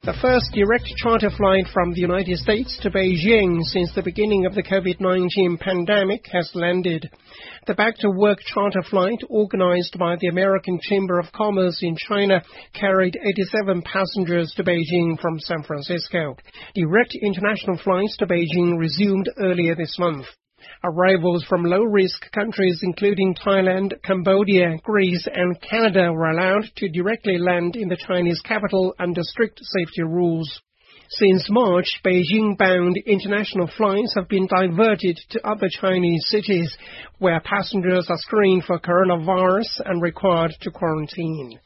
The first direct charter flight from the United States to Beijing since the beginning of the COVID-19 pandemic has landed. The back-to-work charter flight, organized by the American Chamber of Commerce in China, carried 87 passengers to Beijing from San Francisco. Direct international flights to Beijing resumed earlier this month. Arrivals from low-risk countries including Thailand, Cambodia, Greece and Canada were allowed to directly land in the Chinese capital under strict safety rules. Since March, Beijing-bound international flights have been diverted to other Chinese cities where passengers are screened for coronavirus and required to quarantine.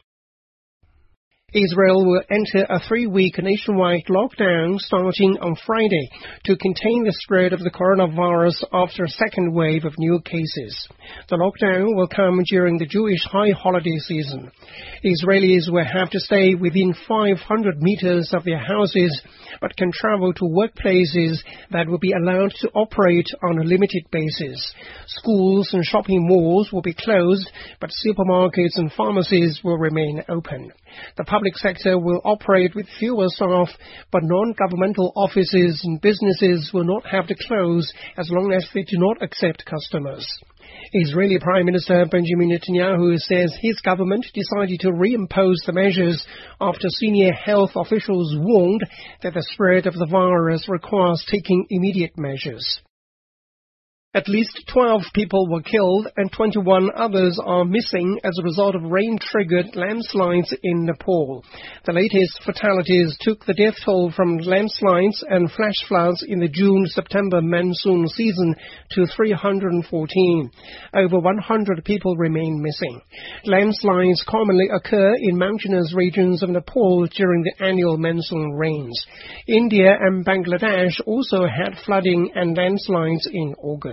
Israel will enter a 3-week nationwide lockdown starting on Friday to contain the spread of the coronavirus after a second wave of new cases. The lockdown will come during the Jewish high holiday season. Israelis will have to stay within 500 meters of their houses, but can travel to workplaces that will be allowed to operate on a limited basis. Schools and shopping malls will be closed, but supermarkets and pharmacies will remain open. The public sector will operate with fewer staff, but non-governmental offices and businesses will not have to close as long as they do not accept customers. Israeli Prime Minister Benjamin Netanyahu says his government decided to reimpose the measures after senior health officials warned that the spread of the virus requires taking immediate measures. At least 12 people were killed and 21 others are missing as a result of rain-triggered landslides in Nepal. The latest fatalities took the death toll from landslides and flash floods in the June-September monsoon season to 314. Over 100 people remain missing. Landslides commonly occur in mountainous regions of Nepal during the annual monsoon rains. India and Bangladesh also had flooding and landslides in August.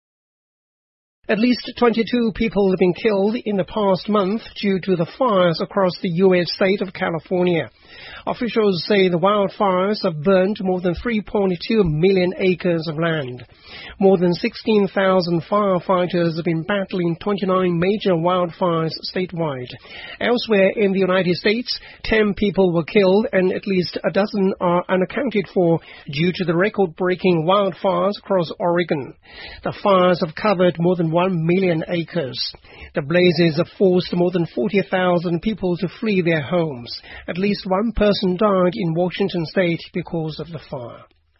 At least 22 people have been killed in the past month due to the fires across the U.S. state of California. Officials say the wildfires have burned more than 3.2 million acres of land. More than 16,000 firefighters have been battling 29 major wildfires statewide. Elsewhere in the United States, 10 people were killed and at least a dozen are unaccounted for due to the record-breaking wildfires across Oregon. The fires have covered more than 1 million acres. The blazes have forced more than 40,000 people to flee their homes. At least one person died in Washington state because of the fire.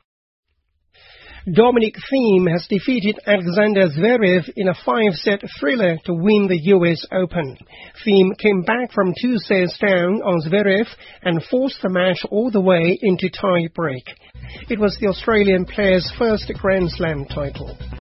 Dominic Thiem has defeated Alexander Zverev in a 5-set thriller to win the US Open. Thiem came back from 2 sets down on Zverev and forced the match all the way into tie break. It was the Australian player's first Grand Slam title.